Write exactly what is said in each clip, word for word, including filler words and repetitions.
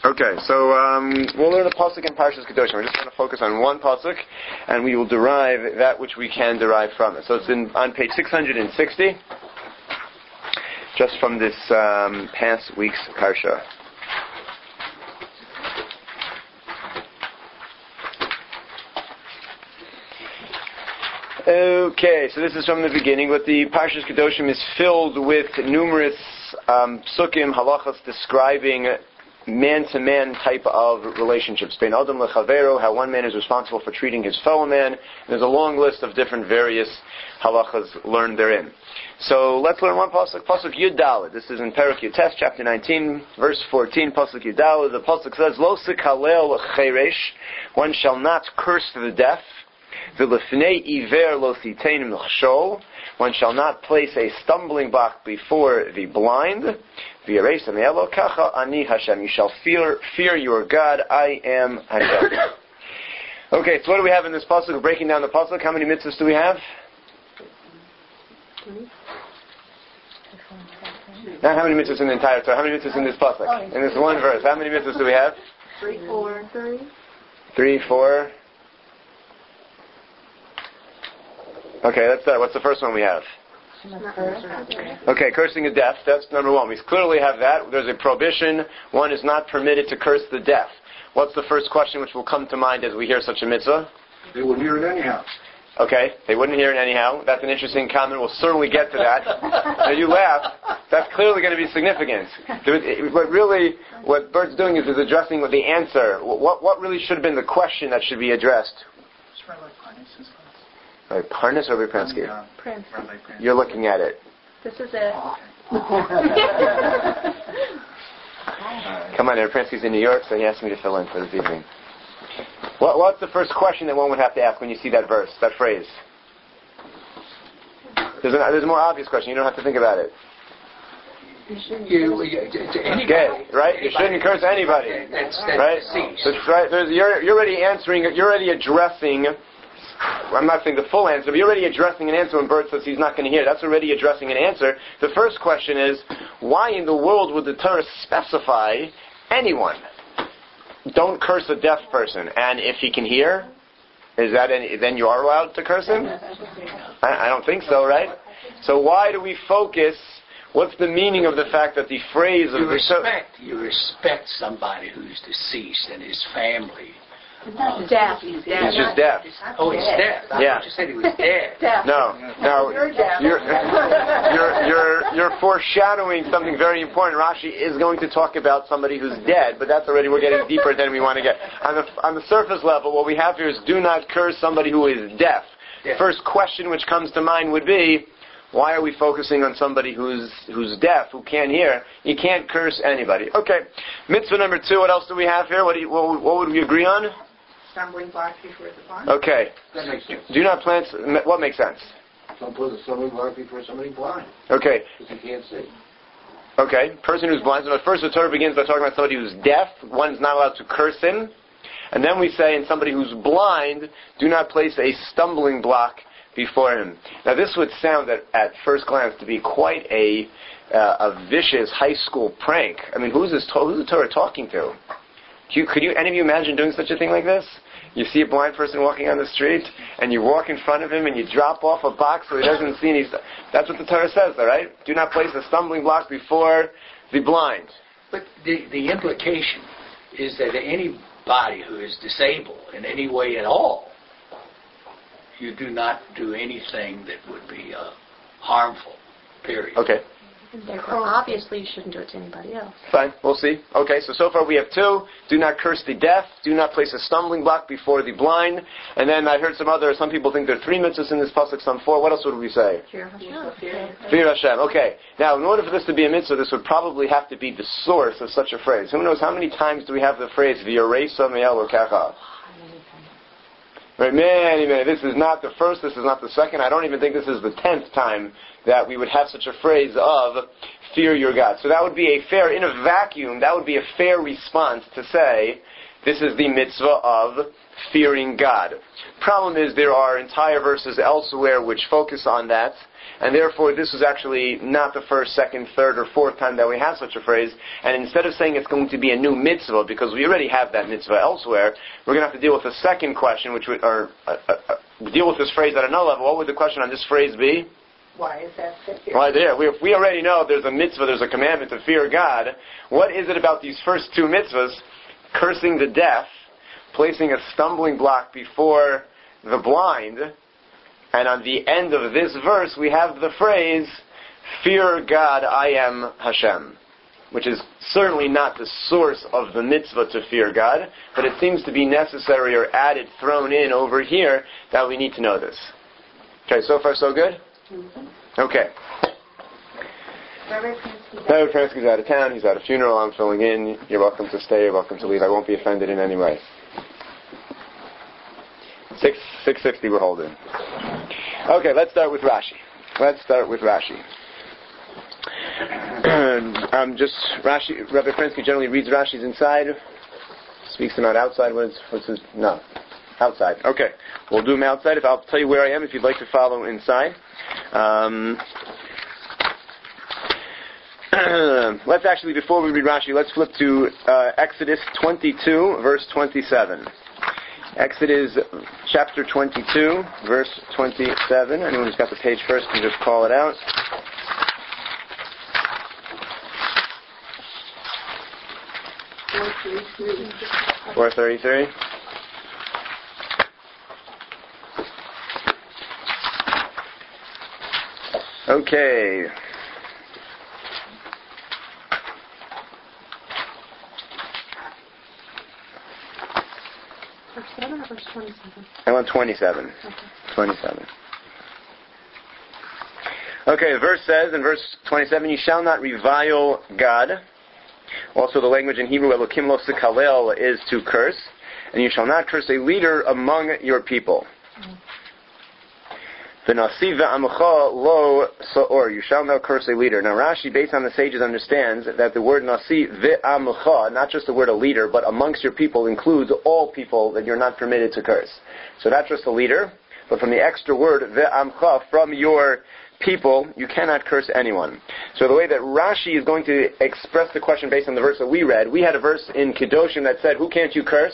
Okay, so um, we'll learn a pasuk in Parshas Kedoshim. We're just going to focus on one pasuk, and we will derive that which we can derive from it. So it's in, on page six hundred sixty, just from this um, past week's Parsha. Okay, so this is from the beginning, but the Parshas Kedoshim is filled with numerous um, psukim, halachas describing man-to-man type of relationships. Bein adam lechavero, how one man is responsible for treating his fellow man. There's a long list of different various halachas learned therein. So let's learn one pasuk, pasuk Yud Daled. This is in Perek Yutes, chapter nineteen, verse fourteen, pasuk Yud Daled. The pasuk says, Lo sikalel cheresh, one shall not curse the deaf. V'lefnei iver lo sitein l'chshol, one shall not place a stumbling block before the blind. V'yareis elo kacha ani Hashem, you shall fear fear your God, I am Hashem. Okay, so what do we have in this pasuk? We're breaking down the pasuk. How many mitzvahs do we have? Not how many mitzvahs in the entire Torah. How many mitzvahs in this pasuk? In this one verse. How many mitzvahs do we have? Three, four, three. Three, four. Okay, that's that. What's the first one we have? Okay, cursing the deaf. That's number one. We clearly have that. There's a prohibition. One is not permitted to curse the deaf. What's the first question which will come to mind as we hear such a mitzvah? They wouldn't hear it anyhow. Okay, they wouldn't hear it anyhow. That's an interesting comment. We'll certainly get to that. Now you laugh. That's clearly going to be significant. But really, what Bert's doing is, is addressing the answer. What, what really should have been the question that should be addressed? Right, Parnas or Pransky? Pransky. You're looking at it. This is it. Come on, Pransky's in New York, so he asked me to fill in for this evening. What, what's the first question that one would have to ask when you see that verse, that phrase? There's, a, there's a more obvious question. You don't have to think about it. You, you, to anybody, okay, right? Anybody. You shouldn't curse anybody. That's, that's right? That's right. There's, you're, you're already answering. You're already addressing. I'm not saying the full answer, but you're already addressing an answer when Bert says he's not going to hear. That's already addressing an answer. The first question is, why in the world would the Torah specify anyone? Don't curse a deaf person. And if he can hear, is that any, then you are allowed to curse him? I, I don't think so, right? So why do we focus? What's the meaning of the fact that the phrase of you the respect you respect somebody who's deceased and his family? Uh, deaf. He's just deaf. Oh, he's deaf. I yeah. thought you said he was dead. Deaf. No, no. You're deaf. You're, you're, you're, you're foreshadowing something very important. Rashi is going to talk about somebody who's dead, but that's already, we're getting deeper than we want to get. On the, on the surface level, what we have here is do not curse somebody who is deaf. Yeah. First question which comes to mind would be, why are we focusing on somebody who's who's deaf, who can't hear? You can't curse anybody. Okay. Mitzvah number two, what else do we have here? What, do you, what, what would we agree on? Stumbling block before the blind. Okay. That makes sense. Do not plant. What makes sense? Don't put a stumbling block before somebody blind. Okay. Because he can't see. Okay. Person who's blind. So first the Torah begins by talking about somebody who's deaf. One's not allowed to curse him. And then we say in somebody who's blind, do not place a stumbling block before him. Now this would sound at, at first glance to be quite a uh, a vicious high school prank. I mean, who's this? Who's the Torah talking to? You, could you, any of you imagine doing such a thing like this? You see a blind person walking on the street, and you walk in front of him, and you drop off a box so he doesn't see any. That's what the Torah says, all right? Do not place a stumbling block before the blind. But the the implication is that anybody who is disabled in any way at all, you do not do anything that would be uh, harmful, period. Okay. Therefore, obviously, you shouldn't do it to anybody else. Fine, we'll see. Okay, so so far we have two. Do not curse the deaf. Do not place a stumbling block before the blind. And then I heard some other, some people think there are three mitzvahs in this pasuk, some four. What else would we say? Fear Hashem. Fear Hashem. Okay. Now, in order for this to be a mitzvah, this would probably have to be the source of such a phrase. Who knows how many times do we have the phrase, V'yaresa me'el kacha? Right, many, many. This is not the first, this is not the second. I don't even think this is the tenth time that we would have such a phrase of fear your God. So that would be a fair, in a vacuum, that would be a fair response to say This is the mitzvah of fearing God. Problem is there are entire verses elsewhere which focus on that, and therefore this is actually not the first, second, third, or fourth time that we have such a phrase, and instead of saying it's going to be a new mitzvah, because we already have that mitzvah elsewhere, we're going to have to deal with the second question, which would, or uh, uh, deal with this phrase at another level. What would the question on this phrase be? Why is that fit here? Right there. We, we already know there's a mitzvah, there's a commandment to fear God. What is it about these first two mitzvahs, cursing the deaf, placing a stumbling block before the blind, and on the end of this verse we have the phrase, fear God, I am Hashem, which is certainly not the source of the mitzvah to fear God, but it seems to be necessary or added, thrown in over here, that we need to know this. Okay, so far so good? Okay. Rabbi Pransky's out of town, he's at a funeral, I'm filling in, you're welcome to stay, you're welcome to leave, I won't be offended in any way. Six, six sixty we're holding. Okay, let's start with Rashi. Let's start with Rashi. um, just Rashi. Rabbi Pransky generally reads Rashi's inside, speaks them out outside. What's what's his, no, outside. Okay, we'll do them outside. If I'll tell you where I am, if you'd like to follow inside. Um, let's actually, before we read Rashi, let's flip to uh, Exodus twenty-two, verse twenty-seven. Exodus chapter twenty-two, verse twenty-seven. Anyone who's got the page first can just call it out. four thirty-three. Okay. Verse seven or verse twenty-seven? I want twenty-seven. Okay. twenty-seven. Okay, the verse says in verse twenty-seven, you shall not revile God. Also the language in Hebrew, Elokim lo sekalel, is to curse. And you shall not curse a leader among your people. V'nasi ve'amcha lo sa'or. You shall not curse a leader. Now Rashi, based on the sages, understands that the word nasi ve'amcha, not just the word a leader, but amongst your people, includes all people that you're not permitted to curse. So not just a leader, but from the extra word ve'amcha, from your people, you cannot curse anyone. So the way that Rashi is going to express the question based on the verse that we read, we had a verse in Kedoshim that said, who can't you curse?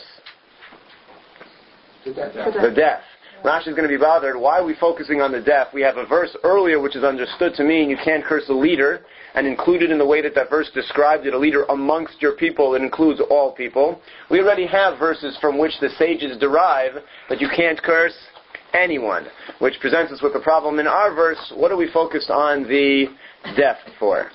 The deaf. The deaf. Rashi is going to be bothered. Why are we focusing on the deaf? We have a verse earlier which is understood to mean you can't curse a leader, and included in the way that that verse described it, a leader amongst your people, it includes all people. We already have verses from which the sages derive that you can't curse anyone, which presents us with a problem. In our verse, what are we focused on the deaf for?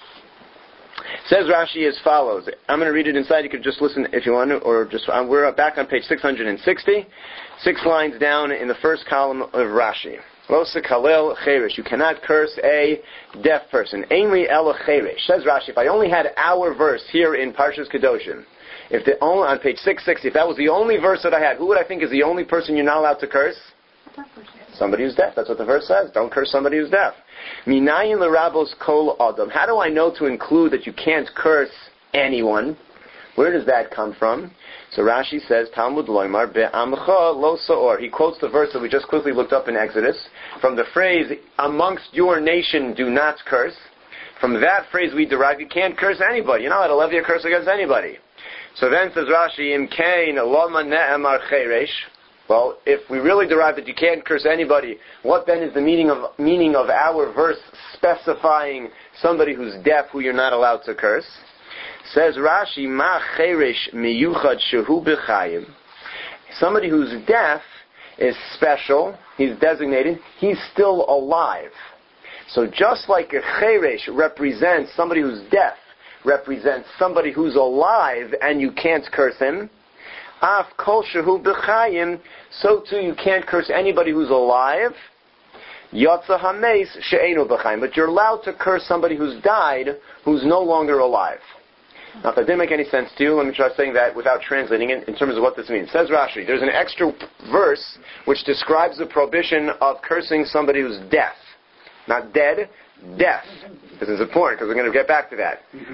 Says Rashi as follows. I'm going to read it inside. You could just listen if you want to, or just, um, we're back on page six hundred sixty, six lines down in the first column of Rashi. Lo sekalel cheresh. You cannot curse a deaf person. Ainli el cheresh. Says Rashi, if I only had our verse here in Parshas Kedoshim, if the only, on page six sixty, if that was the only verse that I had, who would I think is the only person you're not allowed to curse? Somebody who's deaf. That's what the verse says. Don't curse somebody who's deaf. Minayin l'rabos kol adam. How do I know to include that you can't curse anyone? Where does that come from? So Rashi says, Talmud loymar be'amcha lo sa'or. He quotes the verse that we just quickly looked up in Exodus from the phrase, amongst your nation do not curse. From that phrase we derive, you can't curse anybody. You're not allowed to levy a curse against anybody. So then says Rashi, Im kain lama ne'emar cheresh. Well, if we really derive that you can't curse anybody, what then is the meaning of meaning of our verse specifying somebody who's deaf who you're not allowed to curse? Says Rashi, Ma cheresh miyuchad shehu b'chayim. Somebody who's deaf is special, he's designated, he's still alive. So just like a cheresh represents somebody who's deaf, represents somebody who's alive and you can't curse him, Af kol shehu b'chayim, so too you can't curse anybody who's alive. Yatsa hameis she'enu b'chayim, but you're allowed to curse somebody who's died, who's no longer alive. Now, if that didn't make any sense to you, let me try saying that without translating it in terms of what this means. Says Rashi, there's an extra verse which describes the prohibition of cursing somebody who's deaf. Not dead, deaf. This is important because we're going to get back to that.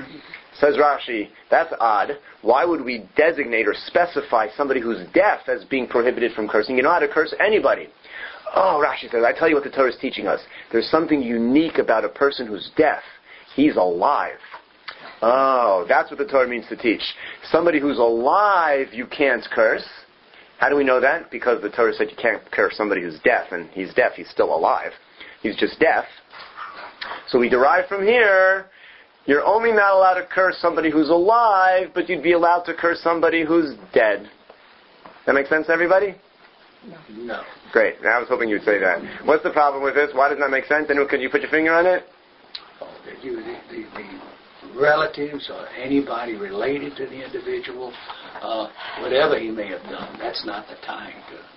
Says Rashi, that's odd. Why would we designate or specify somebody who's deaf as being prohibited from cursing? You know how to curse anybody. Oh, Rashi says, I tell you what the Torah is teaching us. There's something unique about a person who's deaf. He's alive. Oh, that's what the Torah means to teach. Somebody who's alive, you can't curse. How do we know that? Because the Torah said you can't curse somebody who's deaf, and he's deaf, he's still alive. He's just deaf. So we derive from here, you're only not allowed to curse somebody who's alive, but you'd be allowed to curse somebody who's dead. That make sense to everybody? No. No. Great. I was hoping you'd say that. What's the problem with this? Why doesn't that make sense? Anyone, could you put your finger on it? Oh, the, you, the, the, the relatives or anybody related to the individual, uh, whatever he may have done, that's not the time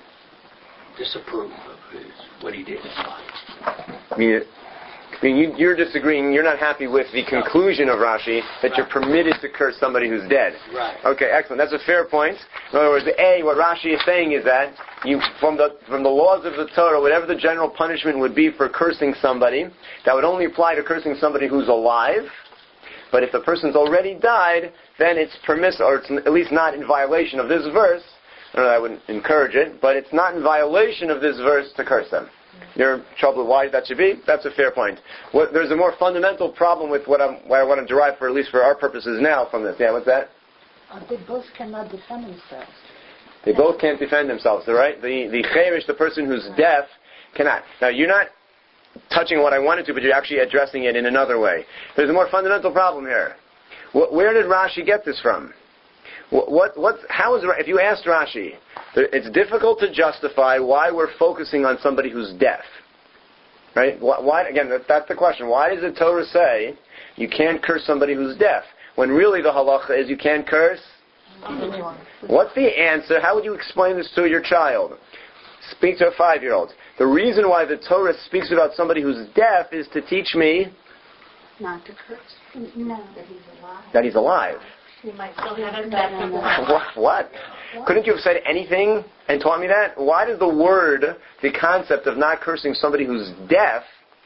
to disapprove of his, what he did in life. I mean, I mean you, you're disagreeing. You're not happy with the conclusion of Rashi that Right. you're permitted to curse somebody who's dead. Right. Okay, excellent. That's a fair point. In other words, A, what Rashi is saying is that you, from the from the laws of the Torah, whatever the general punishment would be for cursing somebody, that would only apply to cursing somebody who's alive. But if the person's already died, then it's permissible, or it's at least not in violation of this verse. I don't know, I wouldn't encourage it, but it's not in violation of this verse to curse them. You're troubled why that should be? That's a fair point. What, there's a more fundamental problem with what, I'm, what I want to derive, for at least for our purposes now, from this. Yeah, what's that? Uh, they both cannot defend themselves. They both can't defend themselves, all right? The the cherish, the person who's deaf, cannot. Now, you're not touching what I wanted to, but you're actually addressing it in another way. There's a more fundamental problem here. Wh- where did Rashi get this from? What, what, what, how is, if you asked Rashi, it's difficult to justify why we're focusing on somebody who's deaf. Right? Why, why again, that, that's the question. Why does the Torah say you can't curse somebody who's deaf? When really the halacha is you can't curse anyone. What's the answer? How would you explain this to your child? Speak to a five-year-old. The reason why the Torah speaks about somebody who's deaf is to teach me Not to curse. No, that he's alive. that he's alive. You might still have a deaf. What? What? Couldn't you have said anything and taught me that? Why does the word, the concept of not cursing somebody who's deaf,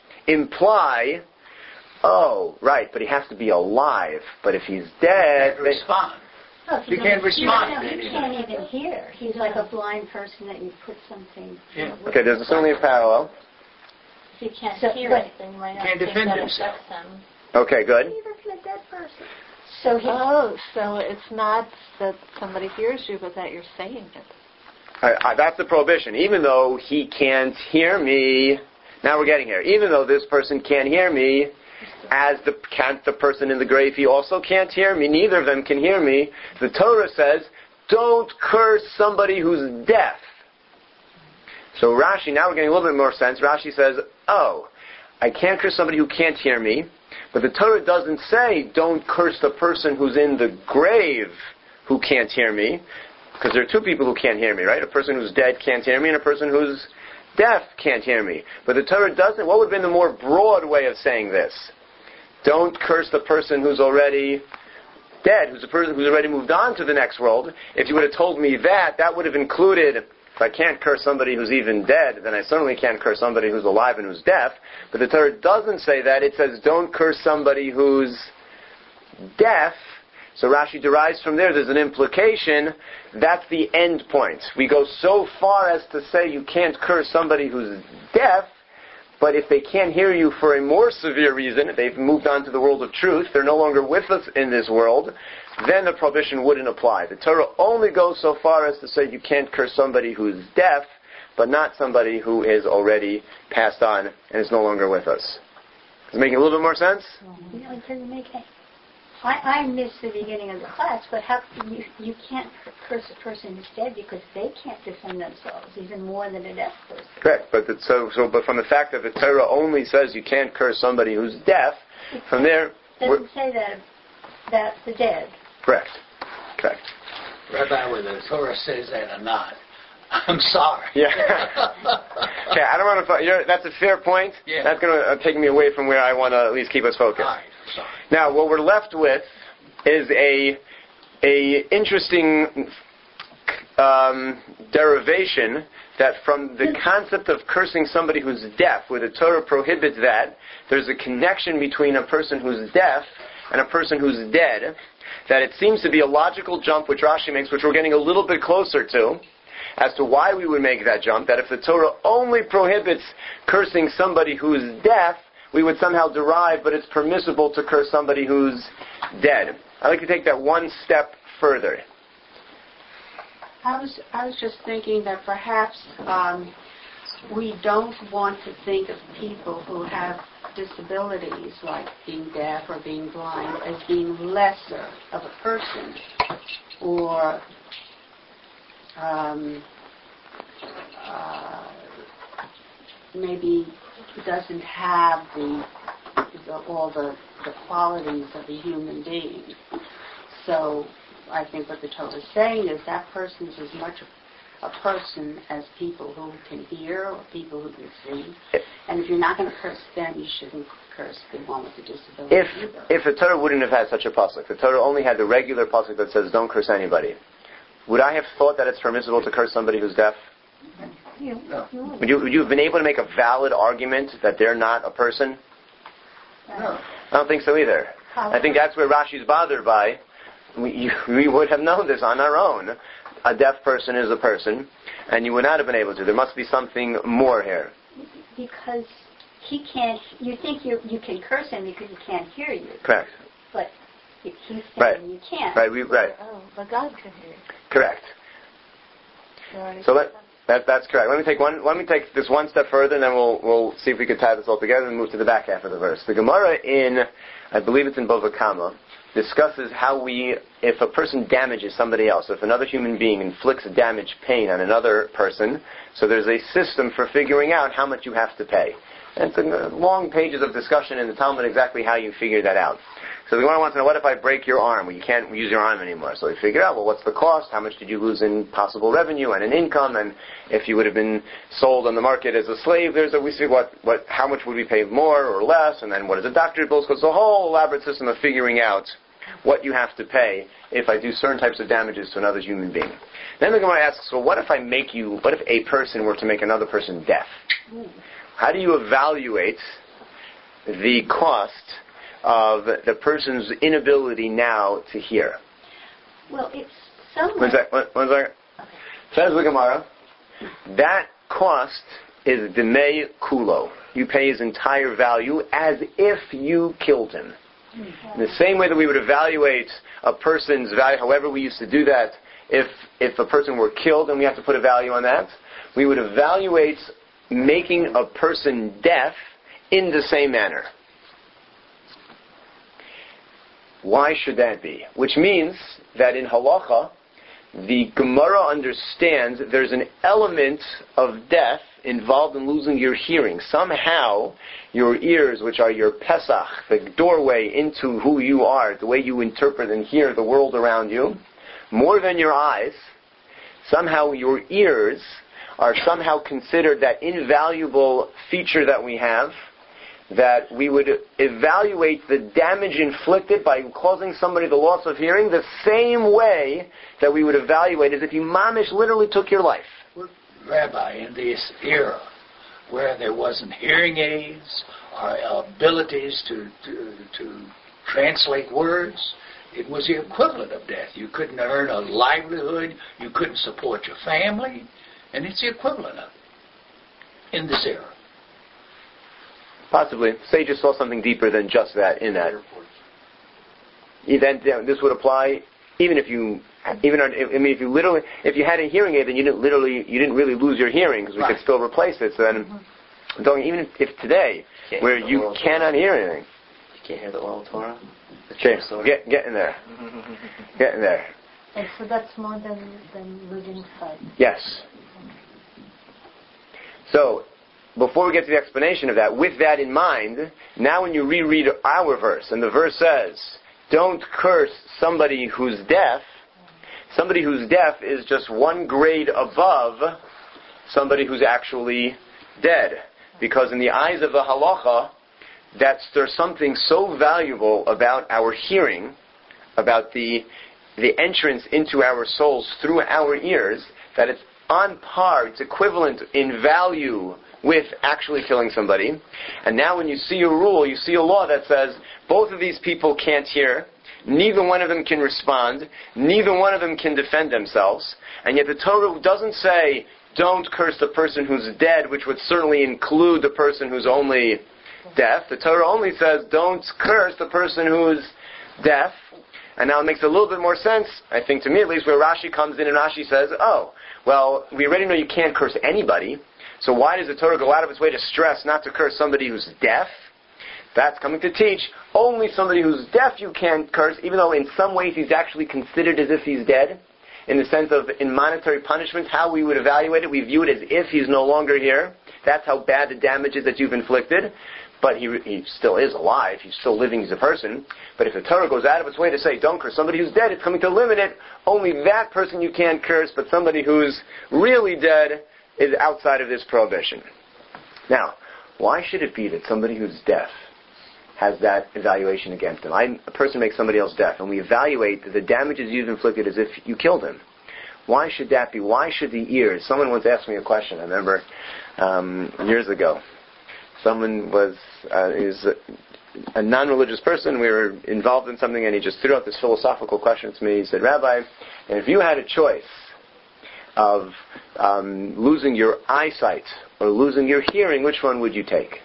imply, oh, right, but he has to be alive. But if he's dead, Can't respond. Oh, You can't respond No, to he anything. can't even hear. He's like a blind person that you put something... Yeah. okay, there's certainly a parallel. He can't So, hear but- anything. You might not Can't think defend that himself. affects him. Okay, good. Neither can a dead person. So he... Oh, so it's not that somebody hears you, but that you're saying it. I, I, that's the prohibition. Even though he can't hear me, now we're getting here. Even though this person can't hear me, as the can't the person in the grave, he also can't hear me. Neither of them can hear me. The Torah says, don't curse somebody who's deaf. So Rashi, now we're getting a little bit more sense. Rashi says, oh, I can't curse somebody who can't hear me, but the Torah doesn't say, don't curse the person who's in the grave who can't hear me, because there are two people who can't hear me, right? A person who's dead can't hear me, and a person who's deaf can't hear me. But the Torah doesn't. What would have been the more broad way of saying this? Don't curse the person who's already dead, who's a person who's already moved on to the next world. If you would have told me that, that would have included, if I can't curse somebody who's even dead, then I certainly can't curse somebody who's alive and who's deaf. But the Torah doesn't say that. It says, don't curse somebody who's deaf. So Rashi derives from there, there's an implication, that's the end point. We go so far as to say you can't curse somebody who's deaf, but if they can't hear you for a more severe reason, they've moved on to the world of truth, they're no longer with us in this world, then the prohibition wouldn't apply. The Torah only goes so far as to say you can't curse somebody who's deaf, but not somebody who is already passed on and is no longer with us. Is it making a little bit more sense? You know, it doesn't make any... I, I missed the beginning of the class, but how you you can't curse a person who's dead because they can't defend themselves even more than a deaf person. Correct, but the, so so but from the fact that the Torah only says you can't curse somebody who's deaf, from there It we're, doesn't say that that the dead. correct, correct. Rabbi, whether the Torah says that or not, I'm sorry. Yeah. Okay, I don't want to. You're, that's a fair point. Yeah. That's going to uh, take me away from where I want to at least keep us focused. All right, sorry. Now, what we're left with is a a interesting um, derivation that from the concept of cursing somebody who's deaf, where the Torah prohibits that, there's a connection between a person who's deaf and a person who's dead, that it seems to be a logical jump which Rashi makes, which we're getting a little bit closer to, as to why we would make that jump, that if the Torah only prohibits cursing somebody who's deaf, we would somehow derive, but it's permissible to curse somebody who's dead. I'd like to take that one step further. I was I was just thinking that perhaps um, we don't want to think of people who have disabilities, like being deaf or being blind, as being lesser of a person, or um, uh, maybe doesn't have the, the all the, the qualities of a human being. So I think what the Torah is saying is that person is as much a, a person as people who can hear or people who can see. And if you're not going to curse them, you shouldn't curse the one with the disability If either. if the Torah wouldn't have had such a pasuk, the Torah only had the regular pasuk that says don't curse anybody, would I have thought that it's permissible to curse somebody who's deaf? No. Would you, would you have been able to make a valid argument that they're not a person? No. I don't think so either. I think that's where Rashi's bothered by. We, you, we would have known this on our own. A deaf person is a person, and you would not have been able to. There must be something more here. Because he can't, you think you you can curse him because he can't hear you. Correct. But if he's saying Right. you can't. Right. We, right. Oh, but God can hear. Correct. Right. So let, that, that's correct. Let me take one. Let me take this one step further, and then we'll we'll see if we can tie this all together and move to the back half of the verse. The Gemara in, I believe it's in Bava Kama, discusses how we, if a person damages somebody else, if another human being inflicts damage, pain on another person, so there's a system for figuring out how much you have to pay. And it's uh, long pages of discussion in the Talmud exactly how you figure that out. So the Gemara wants to know, what if I break your arm? Well, you can't use your arm anymore. So we figure out, well, what's the cost? How much did you lose in possible revenue and in income? And if you would have been sold on the market as a slave, there's a, we see what, what, how much would we pay more or less? And then what is the doctor bills? Because the whole elaborate system of figuring out what you have to pay if I do certain types of damages to another human being. Then the Gemara asks, well, what if I make you, what if a person were to make another person deaf? How do you evaluate the cost of the person's inability now to hear? Well, it's somewhat... One sec, one, one second. Okay. Says the Gemara, that cost is demei kulo. You pay his entire value as if you killed him. In the same way that we would evaluate a person's value, however we used to do that, if if a person were killed and we have to put a value on that, we would evaluate making a person deaf in the same manner. Why should that be? Which means that in halacha, the Gemara understands that there's an element of death involved in losing your hearing. Somehow, your ears, which are your pesach, the doorway into who you are, the way you interpret and hear the world around you, more than your eyes, somehow your ears are somehow considered that invaluable feature that we have, that we would evaluate the damage inflicted by causing somebody the loss of hearing the same way that we would evaluate as if you mamish literally took your life. Rabbi, in this era where there wasn't hearing aids or abilities to, to, to translate words, it was the equivalent of death. You couldn't earn a livelihood, you couldn't support your family, and it's the equivalent of it in this era. Possibly. Say you just saw something deeper than just that in that. Then yeah, this would apply even if you, even I mean, if you literally, if you had a hearing aid, then you didn't literally, you didn't really lose your hearing because we right. could still replace it. So then, mm-hmm. don't, even if, if today, can't where you cannot hear anything, you can't hear the oral Torah. Okay, get get in there, get in there. And so that's more than than losing sight. Yes. So, before we get to the explanation of that, with that in mind, now when you reread our verse, and the verse says, don't curse somebody who's deaf, somebody who's deaf is just one grade above somebody who's actually dead. Because in the eyes of the halacha, that's, there's something so valuable about our hearing, about the the entrance into our souls through our ears, that it's on par, it's equivalent in value with actually killing somebody. And now when you see a rule, you see a law that says both of these people can't hear, neither one of them can respond, neither one of them can defend themselves, and yet the Torah doesn't say, don't curse the person who's dead, which would certainly include the person who's only deaf. The Torah only says, don't curse the person who's deaf. And now it makes a little bit more sense, I think to me at least, where Rashi comes in and Rashi says, oh, well, we already know you can't curse anybody, so why does the Torah go out of its way to stress not to curse somebody who's deaf? That's coming to teach only somebody who's deaf you can't curse, even though in some ways he's actually considered as if he's dead. In the sense of, in monetary punishment, how we would evaluate it, we view it as if he's no longer here. That's how bad the damage is that you've inflicted. But he, he still is alive. He's still living as a person. But if the Torah goes out of its way to say, don't curse somebody who's dead, it's coming to limit it. Only that person you can't curse, but somebody who's really dead is outside of this prohibition. Now, why should it be that somebody who's deaf has that evaluation against him? I, a person makes somebody else deaf, and we evaluate the damages you've inflicted as if you killed him. Why should that be? Why should the ears? Someone once asked me a question, I remember, um, years ago. Someone was, uh, he was a, a non-religious person. We were involved in something, and he just threw out this philosophical question to me. He said, Rabbi, if you had a choice of um, losing your eyesight or losing your hearing, which one would you take?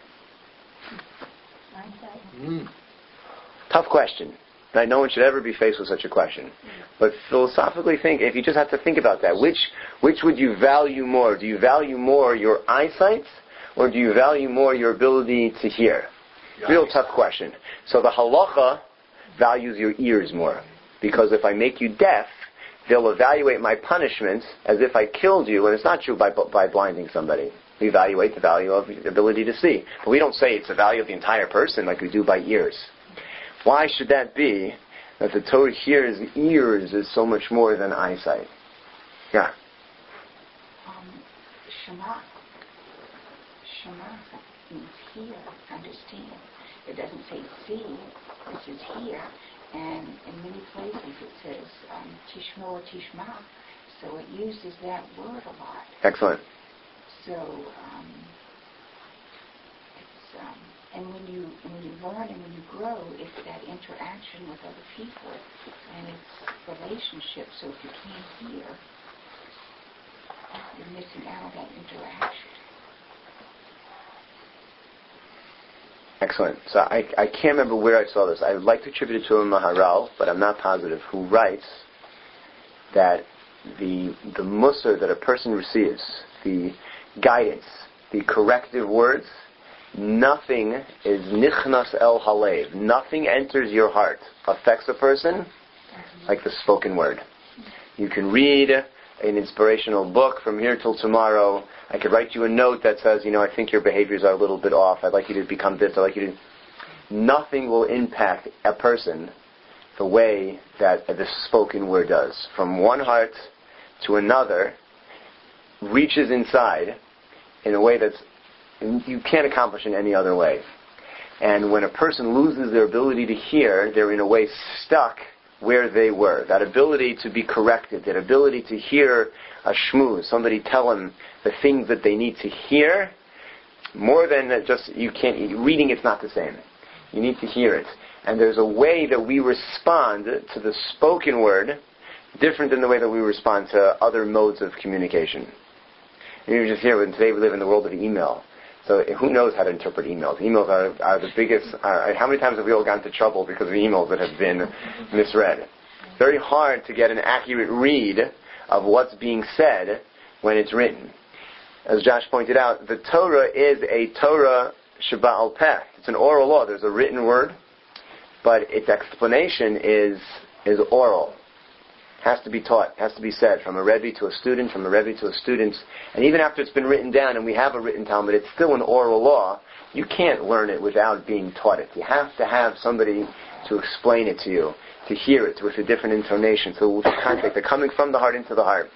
Mm. Tough question. Right? No one should ever be faced with such a question. But philosophically think, if you just have to think about that, which which would you value more? Do you value more your eyesight, or do you value more your ability to hear? Real tough question. So the halacha values your ears more. Because if I make you deaf, they'll evaluate my punishment as if I killed you, and it's not true by by blinding somebody. We evaluate the value of the ability to see. But we don't say it's the value of the entire person like we do by ears. Why should that be that the Torah hears ears is so much more than eyesight? Yeah. Um, Shema. Shema means hear, understand. It doesn't say see, it says hear. And in many places it says um, tishmo or tishma. So it uses that word a lot. Excellent. So um, it's um, and when you when you learn and when you grow, it's that interaction with other people and it's relationships. So if you can't hear, you're missing out on that interaction. Excellent. So I, I can't remember where I saw this. I would like to attribute it to a Maharal, but I'm not positive, who writes that the the musar that a person receives, the guidance, the corrective words, nothing is nichnas el halev. Nothing enters your heart, affects a person like the spoken word. You can read an inspirational book from here till tomorrow. I could write you a note that says, you know, I think your behaviors are a little bit off. I'd like you to become this. I'd like you to... Nothing will impact a person the way that this spoken word does. From one heart to another, reaches inside in a way that's you can't accomplish in any other way. And when a person loses their ability to hear, they're in a way stuck where they were. That ability to be corrected, that ability to hear a shmooze, somebody tell them the things that they need to hear, more than just, you can't, reading it's not the same. You need to hear it. And there's a way that we respond to the spoken word different than the way that we respond to other modes of communication. And you just hear, when today we live in the world of email. So who knows how to interpret emails? Emails are, are the biggest... Are, how many times have we all gotten into trouble because of emails that have been misread? Very hard to get an accurate read of what's being said when it's written. As Josh pointed out, the Torah is a Torah Sheba'al Peh. It's an oral law. There's a written word, but its explanation is is oral. Has to be taught, has to be said, from a Rebbe to a student, from a Rebbe to a student. And even after it's been written down and we have a written Talmud, it's still an oral law. You can't learn it without being taught it. You have to have somebody to explain it to you, to hear it with a different intonation, so with the context, they're coming from the heart into the heart.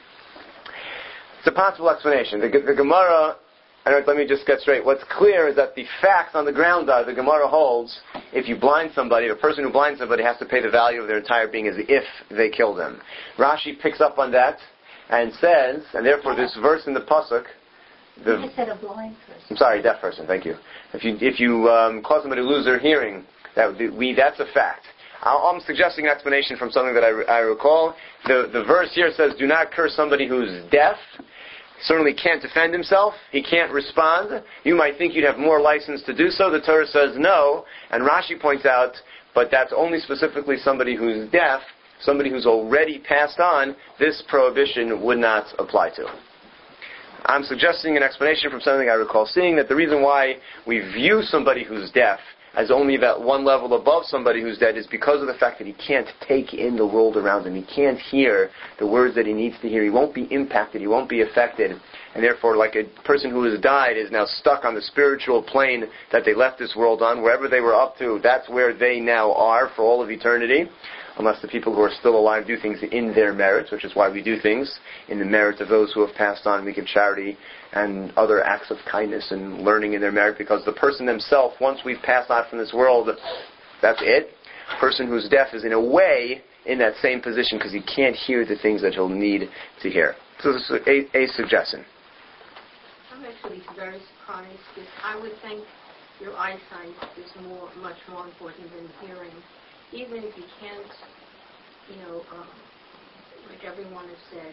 It's a possible explanation. The, the Gemara, I don't, let me just get straight. What's clear is that the facts on the ground are, the Gemara holds, if you blind somebody, a person who blinds somebody has to pay the value of their entire being as if they kill them. Rashi picks up on that and says, and therefore this verse in the Pasuk the You said a blind person. I'm sorry, deaf person. Thank you. If you if you um, cause somebody to lose their hearing, that would be, we that's a fact. I'll, I'm suggesting an explanation from something that I, I recall. The the verse here says, "Do not curse somebody who's deaf." Certainly can't defend himself. He can't respond. You might think you'd have more license to do so. The Torah says no, and Rashi points out, but that's only specifically somebody who's deaf, somebody who's already passed on. This prohibition would not apply to. I'm suggesting an explanation from something I recall seeing, that the reason why we view somebody who's deaf as only about one level above somebody who's dead is because of the fact that he can't take in the world around him. He can't hear the words that he needs to hear. He won't be impacted. He won't be affected. And therefore, like a person who has died is now stuck on the spiritual plane that they left this world on. Wherever they were up to, that's where they now are for all of eternity. Unless the people who are still alive do things in their merits, which is why we do things in the merit of those who have passed on. We give charity and other acts of kindness and learning in their merit, because the person themselves, once we've passed on from this world, that's it. A person who's deaf is in a way in that same position because he can't hear the things that he'll need to hear. So this is a, a suggestion. I'm actually very surprised because I would think your eyesight is more, much more important than hearing. Even if you can't, you know, um, like everyone has said,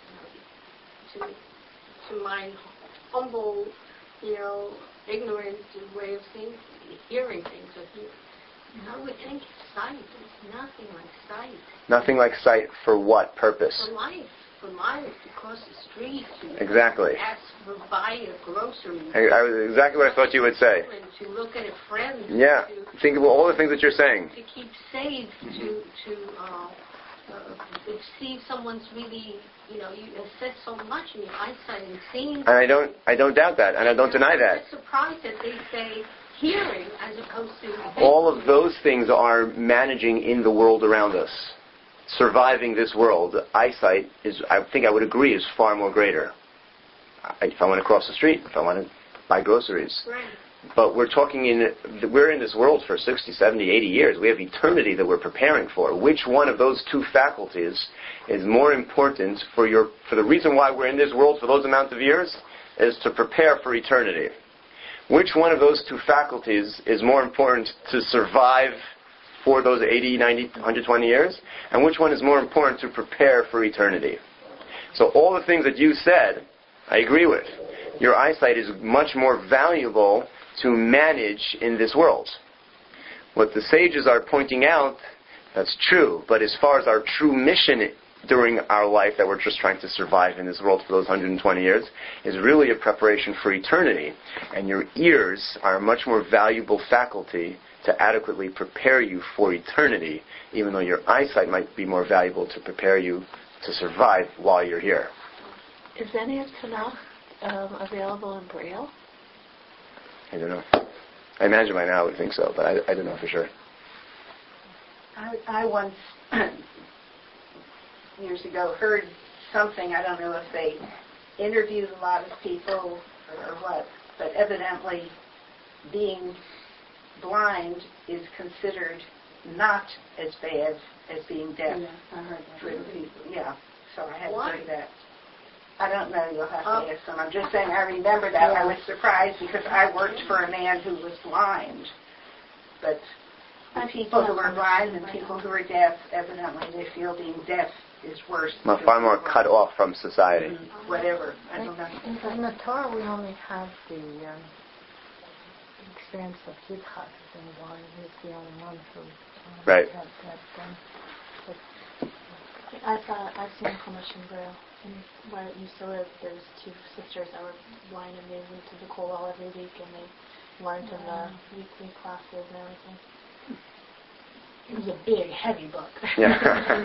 you know, to, to my humble, you know, ignorant way of seeing, hearing things or hearing, I would think sight is nothing like sight. Nothing like sight for what purpose? For life. For life, to cross the street, to exactly. ask for buy a grocery. I, I was exactly what I thought you would say. To look at a friend. Yeah. To, think of all the things that you're saying. To keep safe, to to uh, uh, see if someone's really, you know, you have said so much in your eyesight and seeing. And I don't, I don't doubt that, and I don't deny that. I'm surprised that they say hearing as opposed to. All of those things are managing in the world around us. Surviving this world, eyesight is, I think I would agree, is far more greater. If I want to cross the street, if I want to buy groceries. Right. But we're talking in, we're in this world for sixty, seventy, eighty years. We have eternity that we're preparing for. Which one of those two faculties is more important for your, for the reason why we're in this world for those amounts of years is to prepare for eternity. Which one of those two faculties is more important to survive for those eighty, ninety, one hundred twenty years, and which one is more important to prepare for eternity? So all the things that you said, I agree with. Your eyesight is much more valuable to manage in this world. What the sages are pointing out, that's true, but as far as our true mission during our life that we're just trying to survive in this world for those one hundred twenty years, is really a preparation for eternity. And your ears are a much more valuable faculty to adequately prepare you for eternity, even though your eyesight might be more valuable to prepare you to survive while you're here. Is any of Tanakh um, available in Braille? I don't know. I imagine by now I would think so, but I, I don't know for sure. I, I once, years ago, heard something, I don't know if they interviewed a lot of people or what, but evidently being blind is considered not as bad as being deaf. Yeah, I heard that. For the people. Yeah, so I had What? heard that. I don't know, you'll have Oh. to ask them. I'm just saying I remember that. I was surprised because I worked for a man who was blind. But people who are blind and people who are deaf, evidently they feel being deaf is worse. Well, far more cut off from society. Mm, Whatever. I don't know. In the Torah, we only have the um, experience of Yitzchak being blind. He's the only one who um, Right. had that. Um, but I've uh, I've seen Chumash in Braille. And where it used to live, there was two sisters that were blind, and they went to the kollel every week, and they learned in the weekly classes and everything. It was a big, heavy book. Yeah.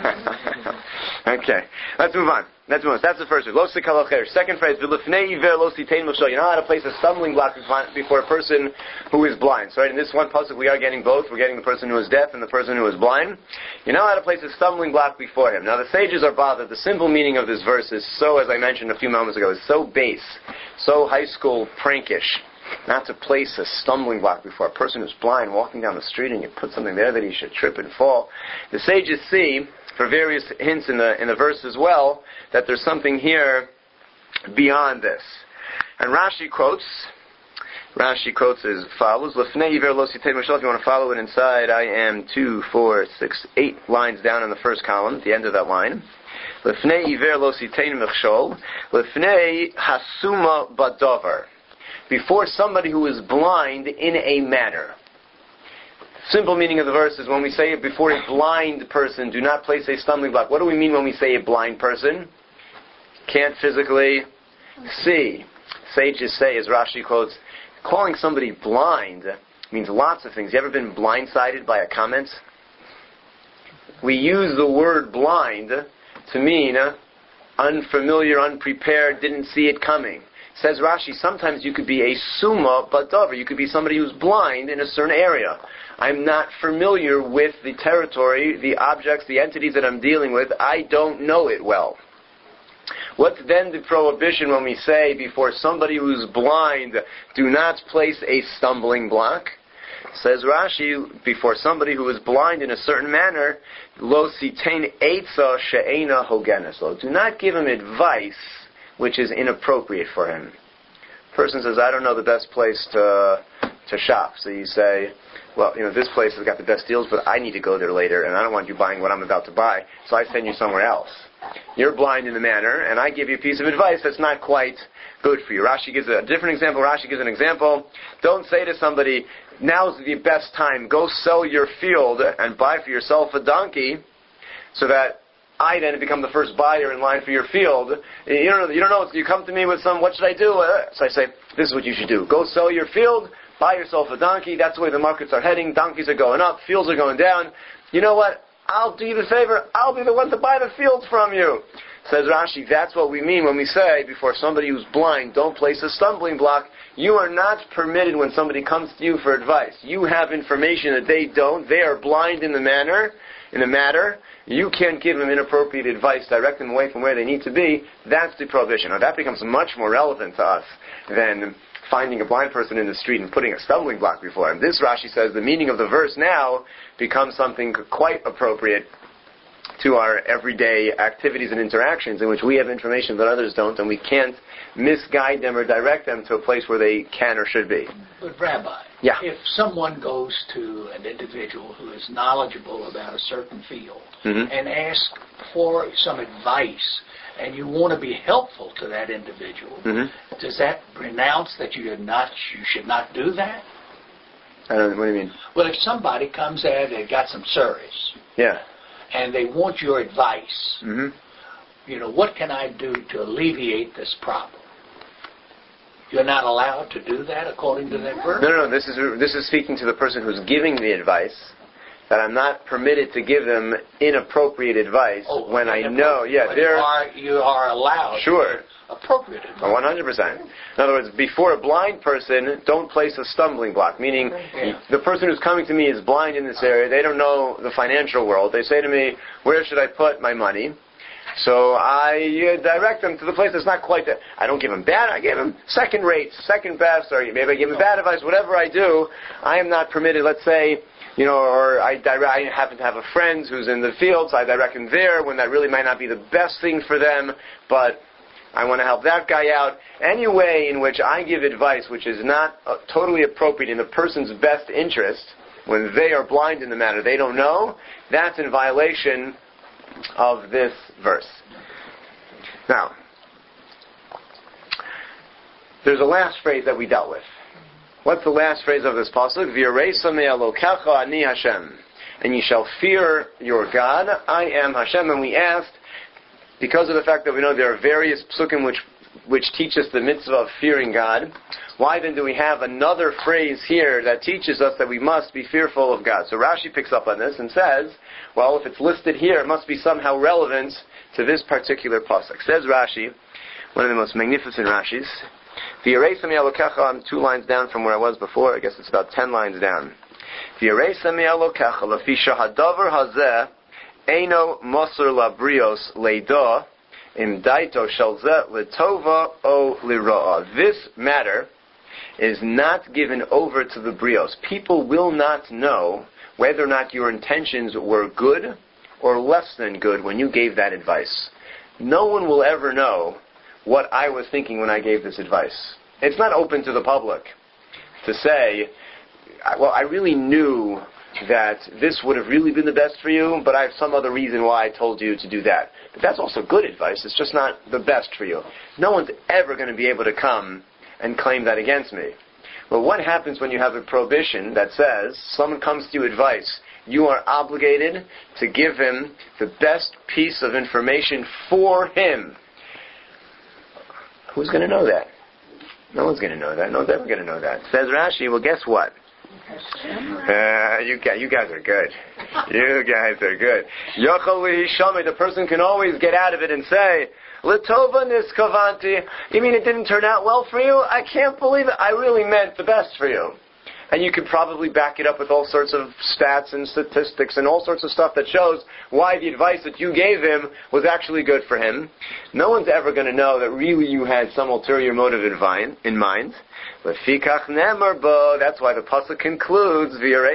Okay. Let's move on. Let's move on. That's the first phrase. Lo sikal acher. Second phrase. V'lefnei iver lo sitein machal. You know how to place a stumbling block before a person who is blind. So right, in this one pasuk we are getting both. We're getting the person who is deaf and the person who is blind. You know how to place a stumbling block before him. Now the sages are bothered. The simple meaning of this verse is so, as I mentioned a few moments ago, is so base, so high school prankish. Not to place a stumbling block before a person who's blind walking down the street and you put something there that he should trip and fall. The sages see, for various hints in the in the verse as well, that there's something here beyond this. And Rashi quotes, Rashi quotes as follows, Lefnei Iver Lo Sitei Mechshol. If you want to follow it inside, I am two, four, six, eight lines down in the first column, at the end of that line. Lefnei Iver Lo Sitei Mechshol. Lefnei Hasuma Badavar. Before somebody who is blind in a matter. Simple meaning of the verse is when we say before a blind person, do not place a stumbling block. What do we mean when we say a blind person? Can't physically see. Sages say, as Rashi quotes, calling somebody blind means lots of things. You ever been blindsided by a comment? We use the word blind to mean unfamiliar, unprepared, didn't see it coming. Says Rashi, sometimes you could be a summa badavar. You could be somebody who's blind in a certain area. I'm not familiar with the territory, the objects, the entities that I'm dealing with. I don't know it well. What's then the prohibition when we say before somebody who's blind, do not place a stumbling block? Says Rashi, before somebody who is blind in a certain manner, lo sitein eitza she'ena hogenes lo. Do not give him advice which is inappropriate for him. Person says, I don't know the best place to to shop. So you say, well, you know, this place has got the best deals, but I need to go there later, and I don't want you buying what I'm about to buy, so I send you somewhere else. You're blind in the manner, and I give you a piece of advice that's not quite good for you. Rashi gives a different example. Rashi gives an example. Don't say to somebody, now's the best time. Go sell your field and buy for yourself a donkey so that I then become the first buyer in line for your field. You don't know, you don't know. You come to me with some, what should I do? So I say, this is what you should do. Go sell your field, buy yourself a donkey. That's the way the markets are heading. Donkeys are going up. Fields are going down. You know what? I'll do you the favor. I'll be the one to buy the fields from you. Says Rashi, that's what we mean when we say before somebody who's blind, don't place a stumbling block. You are not permitted when somebody comes to you for advice. You have information that they don't. They are blind in the manner, in the matter. You can't give them inappropriate advice, direct them away from where they need to be. That's the prohibition. Now that becomes much more relevant to us than finding a blind person in the street and putting a stumbling block before him. This, Rashi says, the meaning of the verse now becomes something quite appropriate to our everyday activities and interactions in which we have information that others don't, and we can't misguide them or direct them to a place where they can or should be. But Rabbi, yeah. if someone goes to an individual who is knowledgeable about a certain field mm-hmm. and asks for some advice, and you want to be helpful to that individual, mm-hmm. does that pronounce that you are not, you should not do that? I don't. What do you mean? Well, if somebody comes there, they've got some service, yeah, and they want your advice, mm-hmm. you know, what can I do to alleviate this problem? You're not allowed to do that according to that verse? No, no, no. This is this is speaking to the person who's giving the advice. That I'm not permitted to give them inappropriate advice oh, when I know, yeah, they're... You are, you are allowed sure. appropriate advice. one hundred percent. In other words, before a blind person, don't place a stumbling block. Meaning, yeah. the person who's coming to me is blind in this area. They don't know the financial world. They say to me, where should I put my money? So I uh, direct them to the place that's not quite that. I don't give them bad. I give them second rate, second best, or maybe I give them bad advice. Whatever I do, I am not permitted, let's say... You know, or I, direct, I happen to have a friend who's in the field, so I direct him there when that really might not be the best thing for them, but I want to help that guy out. Any way in which I give advice which is not uh, totally appropriate in the person's best interest, when they are blind in the matter, they don't know, that's in violation of this verse. Now, there's a last phrase that we dealt with. What's the last phrase of this pasuk? V'yareisa me'alokecha ani Hashem. And you shall fear your God. I am Hashem. And we asked, because of the fact that we know there are various psukim which which teach us the mitzvah of fearing God, why then do we have another phrase here that teaches us that we must be fearful of God? So Rashi picks up on this and says, well, if it's listed here, it must be somehow relevant to this particular pasuk. Says Rashi, one of the most magnificent Rashis, V'yareisa me'alokecha, I'm two lines down from where I was before. I guess it's about ten lines down. V'yareisa me'alokecha lafi shahadavar hazeh eino mosur labrios leidah im daito shalzeh letova o lira'ah. This matter is not given over to the brios. People will not know whether or not your intentions were good or less than good when you gave that advice. No one will ever know what I was thinking when I gave this advice. it's not open to the public to say, well, I really knew that this would have really been the best for you, but I have some other reason why I told you to do that. But that's also good advice. It's just not the best for you. No one's ever going to be able to come and claim that against me. But what happens when you have a prohibition that says, someone comes to you with advice, you are obligated to give him the best piece of information for him? Who's going to know that? No one's going to know that. No one's ever going to know that. Says Rashi, well, guess what? Uh, you, guys, you guys are good. You guys are good. The person can always get out of it and say, L'tova niskavanti. You mean it didn't turn out well for you? I can't believe it. I really meant the best for you. And you could probably back it up with all sorts of stats and statistics and all sorts of stuff that shows why the advice that you gave him was actually good for him. No one's ever going to know that really you had some ulterior motive in mind. That's why the pasuk concludes,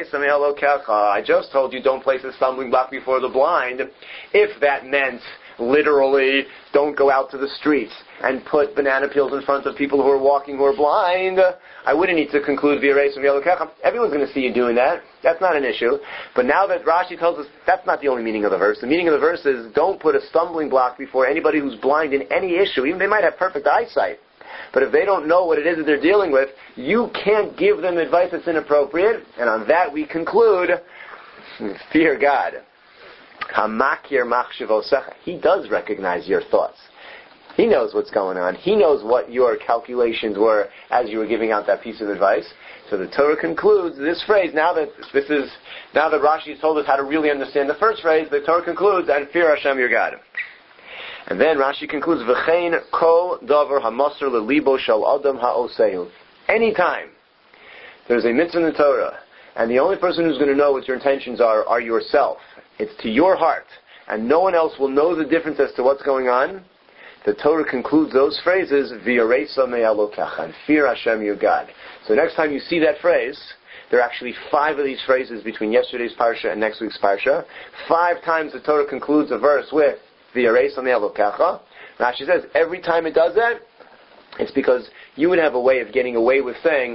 I just told you don't place a stumbling block before the blind. If that meant literally don't go out to the streets and put banana peels in front of people who are walking who are blind, I wouldn't need to conclude everyone's going to see you doing that. That's not an issue. But now that Rashi tells us that's not the only meaning of the verse. The meaning of the verse is don't put a stumbling block before anybody who's blind in any issue. Even they might have perfect eyesight. But if they don't know what it is that they're dealing with, you can't give them advice that's inappropriate. And on that we conclude, fear God. Hamakir machshavosech. He does recognize your thoughts. He knows what's going on. He knows what your calculations were as you were giving out that piece of advice. So the Torah concludes this phrase. Now that this is now that Rashi has told us how to really understand the first phrase, the Torah concludes, and fear Hashem your God. And then Rashi concludes, V'chein kol davar hamasr lelibo shel adam ha'osehu. Anytime there's a mitzvah in the Torah, and the only person who's going to know what your intentions are are yourself. It's to your heart, and no one else will know the difference as to what's going on. The Torah concludes those phrases, V'yaresa me'alokecha, and fear Hashem your God. So next time you see that phrase, there are actually five of these phrases between yesterday's parsha and next week's parsha. Five times the Torah concludes a verse with V'yaresa me'alokecha. Rashi says every time it does that, it's because you would have a way of getting away with saying,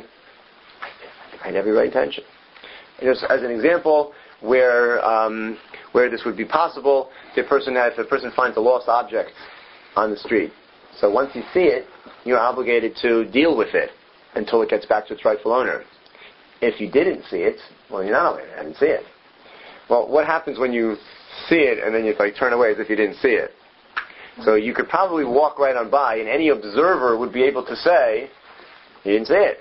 I had every right intention. Just as an example, where um, where this would be possible, the person if a person finds a lost object on the street. So once you see it, you're obligated to deal with it until it gets back to its rightful owner. If you didn't see it, well, you're not obligated. I didn't see it. Well, what happens when you see it and then you like turn away as if you didn't see it? So you could probably walk right on by, and any observer would be able to say, "You didn't see it."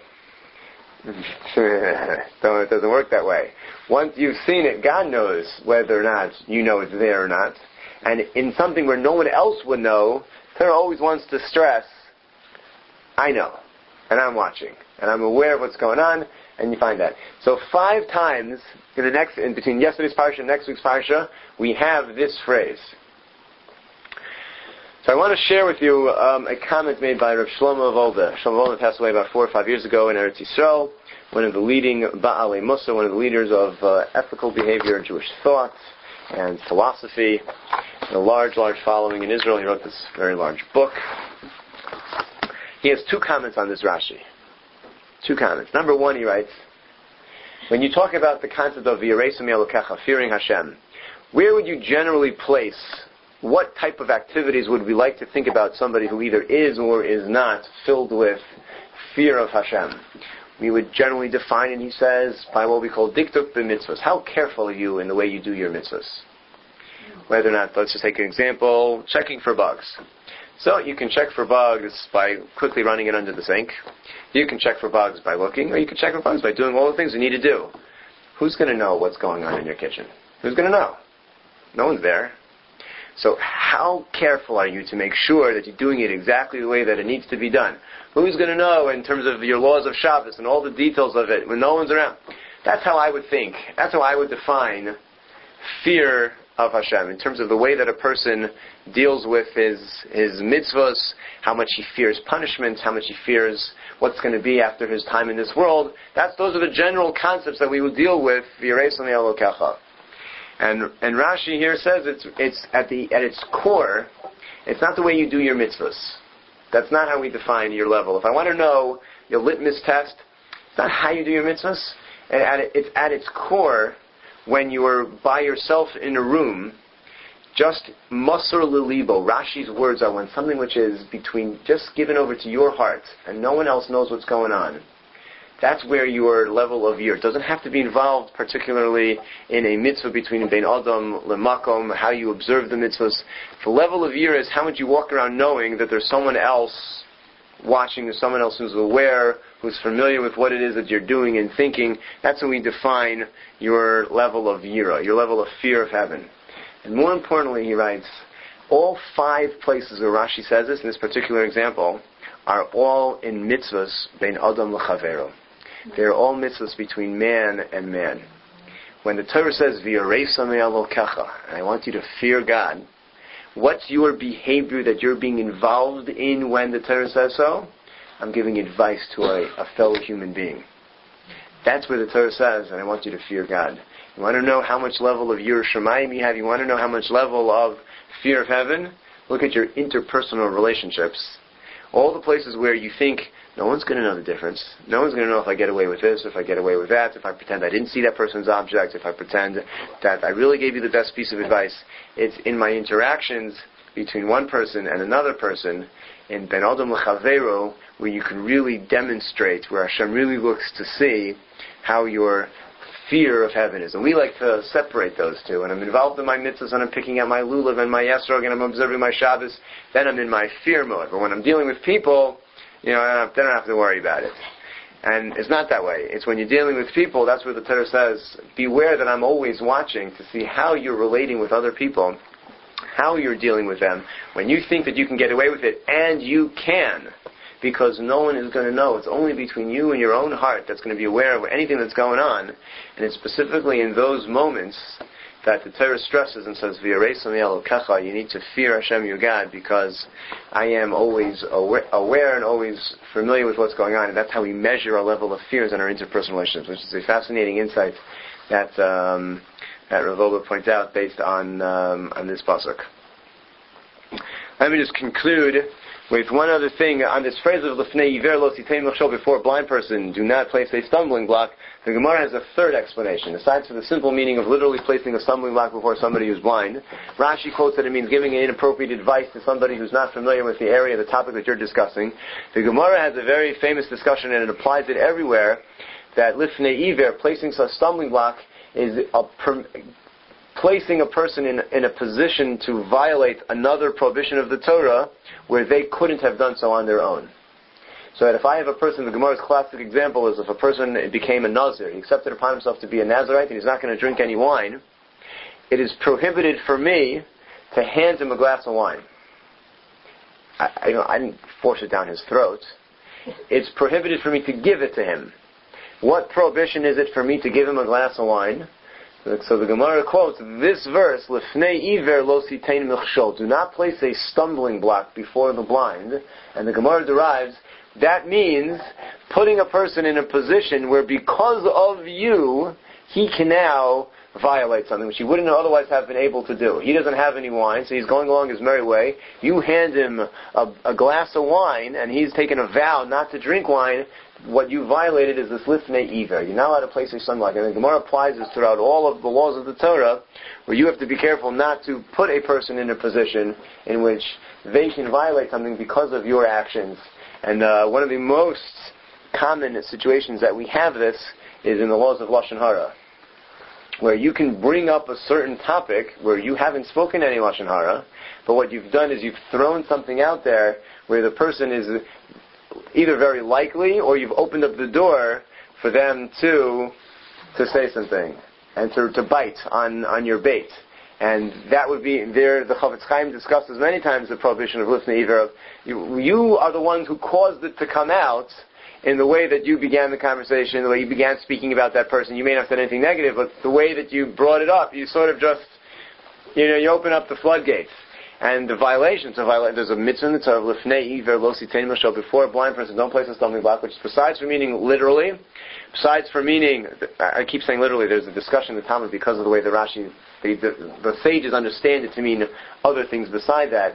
So it doesn't work that way. Once you've seen it, God knows whether or not you know it's there or not. And in something where no one else would know, Torah always wants to stress, I know, and I'm watching, and I'm aware of what's going on, and you find that. So five times in the next, in between yesterday's parsha and next week's parsha, we have this phrase. So I want to share with you um, a comment made by Rav Shlomo Volda. Shlomo Volda passed away about four or five years ago in Eretz Yisrael, one of the leading Ba'alei Musa, one of the leaders of uh, ethical behavior, Jewish thought, and philosophy, a large, large following in Israel. He wrote this very large book. He has two comments on this Rashi. Two comments. Number one, he writes, when you talk about the concept of V'yaresu me'alokecha, fearing Hashem, where would you generally place, what type of activities would we like to think about somebody who either is or is not filled with fear of Hashem? We would generally define it, he says, by what we call diktuk b'mitzvahs. How careful are you in the way you do your mitzvahs? Whether or not, let's just take an example, checking for bugs. So you can check for bugs by quickly running it under the sink. You can check for bugs by looking, or you can check for bugs by doing all the things you need to do. Who's going to know what's going on in your kitchen? Who's going to know? No one's there. So how careful are you to make sure that you're doing it exactly the way that it needs to be done? Who's going to know in terms of your laws of Shabbos and all the details of it when no one's around? That's how I would think. That's how I would define fear of Hashem, in terms of the way that a person deals with his his mitzvahs, how much he fears punishment, how much he fears what's going to be after his time in this world. That's those are the general concepts that we would deal with. V'yaresu me'alokecha. And and Rashi here says it's it's at the at its core, it's not the way you do your mitzvahs. That's not how we define your level. If I want to know your litmus test, it's not how you do your mitzvahs. And at it, it's at its core, when you are by yourself in a room, just masur lilibo. Rashi's words are when something which is between, just given over to your heart, and no one else knows what's going on. That's where your level of yir. It doesn't have to be involved particularly in a mitzvah between bein adam lemakom, how you observe the mitzvahs. The level of yir is how much you walk around knowing that there's someone else watching, there's someone else who's aware, who's familiar with what it is that you're doing and thinking. That's when we define your level of yira, your level of fear of heaven. And more importantly, he writes, all five places where Rashi says this, in this particular example, are all in mitzvahs bein adam l'chavero. They're all mitzvahs between man and man. When the Torah says, v'yareisa me'alokecha, and I want you to fear God, what's your behavior that you're being involved in when the Torah says so? I'm giving advice to a, a fellow human being. That's where the Torah says, and I want you to fear God. You want to know how much level of Yirah Shamayim you have? You want to know how much level of fear of heaven? Look at your interpersonal relationships. All the places where you think, no one's going to know the difference. No one's going to know if I get away with this, if I get away with that, if I pretend I didn't see that person's object, if I pretend that I really gave you the best piece of advice. It's in my interactions between one person and another person, in Ben Adam L'Chavero, where you can really demonstrate, where Hashem really looks to see how your fear of heaven is. And we like to separate those two. And I'm involved in my mitzvahs, and I'm picking out my lulav and my yesrog, and I'm observing my Shabbos, then I'm in my fear mode. But when I'm dealing with people, you know, I don't, they don't have to worry about it. And it's not that way. It's when you're dealing with people, that's where the Torah says, beware that I'm always watching to see how you're relating with other people, how you're dealing with them. When you think that you can get away with it, and you can, because no one is going to know. It's only between you and your own heart that's going to be aware of anything that's going on. And it's specifically in those moments that the Torah stresses and says, V'yareisa me'alokecha, you need to fear Hashem your God, because I am always aware, aware and always familiar with what's going on. And that's how we measure our level of fears in our interpersonal relationships, which is a fascinating insight that um, that Rav Wolbe points out based on um, on this pasuk. Let me just conclude with one other thing on this phrase of Lifnei Iver Lo Sitein Mechshol, before a blind person, do not place a stumbling block. The Gemara has a third explanation. Aside from the simple meaning of literally placing a stumbling block before somebody who's blind, Rashi quotes that it means giving inappropriate advice to somebody who's not familiar with the area, the topic that you're discussing. The Gemara has a very famous discussion, and it applies it everywhere, that Lifnei Iver, placing a stumbling block, is a per, placing a person in, in a position to violate another prohibition of the Torah where they couldn't have done so on their own. So that if I have a person, the Gemara's classic example is if a person became a Nazir, he accepted upon himself to be a Nazirite, and he's not going to drink any wine, it is prohibited for me to hand him a glass of wine. I, I, you know, I didn't force it down his throat. It's prohibited for me to give it to him. What prohibition is it for me to give him a glass of wine? So the Gemara quotes this verse, Lifnei Iver Lo Sitein Mechshol, do not place a stumbling block before the blind. And the Gemara derives, that means putting a person in a position where because of you, he can now violate something which he wouldn't otherwise have been able to do. He doesn't have any wine, so he's going along his merry way. You hand him a, a glass of wine, and he's taken a vow not to drink wine. What you violated is this Lifnei Iver. You're not allowed to place a stumbling block. And the Gemara applies this throughout all of the laws of the Torah, where you have to be careful not to put a person in a position in which they can violate something because of your actions. And uh, one of the most common situations that we have this is in the laws of Lashon Hara, where you can bring up a certain topic where you haven't spoken any Lashon Hara, but what you've done is you've thrown something out there where the person is either very likely or you've opened up the door for them to to say something and to, to bite on, on your bait. And that would be, there the Chavetz Chaim discusses many times the prohibition of Lifnei Iver. You, you are the ones who caused it to come out in the way that you began the conversation, the way you began speaking about that person. You may not have said anything negative, but the way that you brought it up, you sort of just, you know, you open up the floodgates. And the violations, of viola- there's a mitzvah in the Torah, Lifnei Iver Lo Sitein Mechshol, before a blind person, don't place a stumbling block, which besides for meaning literally, besides for meaning, I keep saying literally, there's a discussion in the Talmud because of the way the Rashi, the, the, the sages understand it to mean other things beside that.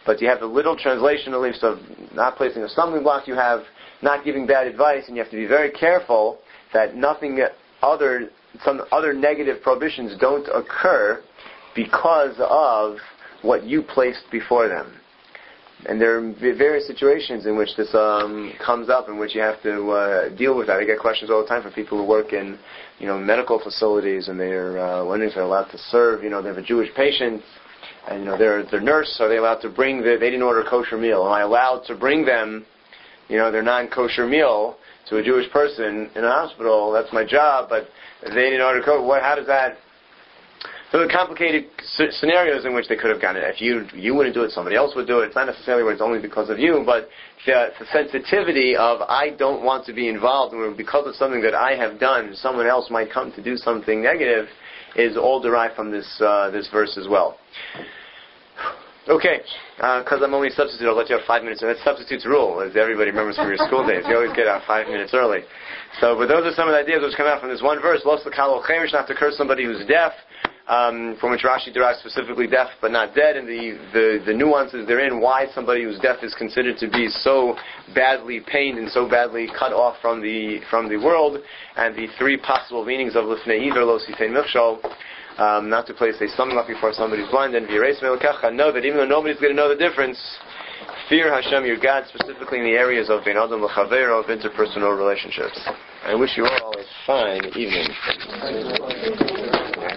but you have the little translational leaves of not placing a stumbling block, you have not giving bad advice, and you have to be very careful that nothing other, some other negative prohibitions don't occur because of what you placed before them. And there are various situations in which this um, comes up, in which you have to uh, deal with that. I get questions all the time from people who work in, you know, medical facilities, and they're uh, wondering if they're allowed to serve. You know, they have a Jewish patient, and you know, they're their nurse. Are they allowed to bring the? They didn't order a kosher meal. Am I allowed to bring them, you know, their non-kosher meal to a Jewish person in a hospital? That's my job, but they didn't order kosher. What? How does that? So the complicated c- scenarios in which they could have gotten it. If you you wouldn't do it, somebody else would do it. It's not necessarily where it's only because of you, but the, the sensitivity of I don't want to be involved, and because of something that I have done, someone else might come to do something negative, is all derived from this uh, this verse as well. Okay, because uh, I'm only a substitute, I'll let you have five minutes. And that's substitute's rule, as everybody remembers from your school days. You always get out five minutes early. So, but those are some of the ideas which come out from this one verse. Los l'kalo chemish, not to curse somebody who's deaf. Um, from which Rashi derives specifically deaf but not dead, and the, the, the nuances therein, why somebody who's deaf is considered to be so badly pained and so badly cut off from the from the world, and the three possible meanings of lifnei iver lo sitein michshol, um, not to place a stumbling block before somebody's blind, and v'yireis ve'lokecha, know that even though nobody's going to know the difference, fear Hashem, your God, specifically in the areas of ben adam l'chavero, of interpersonal relationships. I wish you all a fine evening.